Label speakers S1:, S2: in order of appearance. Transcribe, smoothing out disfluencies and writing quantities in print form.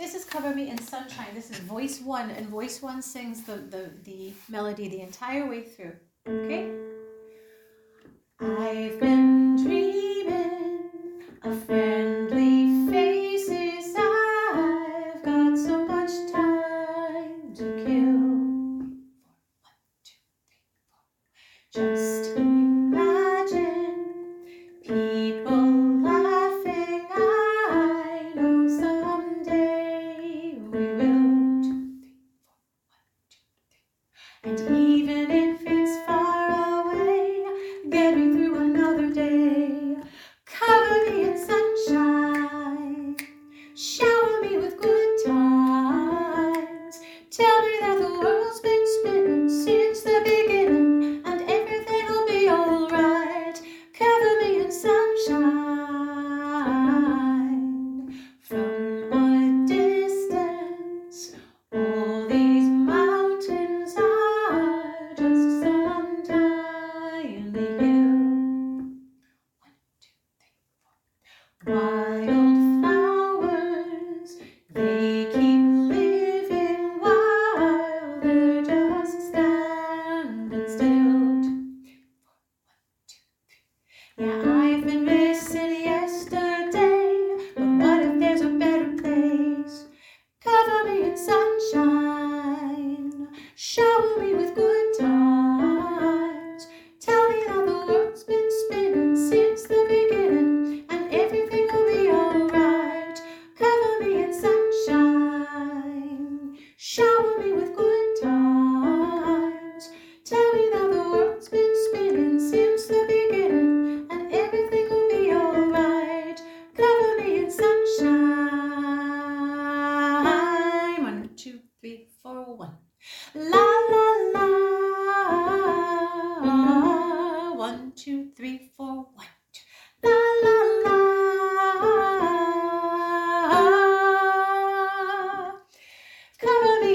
S1: This is Cover Me in Sunshine. This is voice one, and voice one sings the melody the entire way through. Okay? I've been dreaming of friendly faces. I've got so much time to kill. 1, 2, 3, 4. Just imagine people laughing. I know someday we will. 2, 3, 4. 1, 2, 3. And even if it's far away, getting through another day, cover me in sunshine, shower me with good times, tell me that the world's been spinning since the beginning, and everything will be alright. Cover me in sunshine. From a distance, all these mountains are just some tiny hill. 1, 2, 3, 4. Wildflowers, they keep living while they're just standing still. 2, 3, 4. 1, 2, 3. Yeah, I've been missing yesterday, but what if there's a better place? Cover me in sunshine, shower me with good times, tell me that the world's been spinning since the beginning, and everything will be alright. Cover me in sunshine, shower me with good times, tell me that the world's been spinning since the beginning, and everything will be alright. Cover me in sunshine. 1, 2, 3, 4, 1. La la la. 1, 2, 3, 4, 1. La la la. Cover me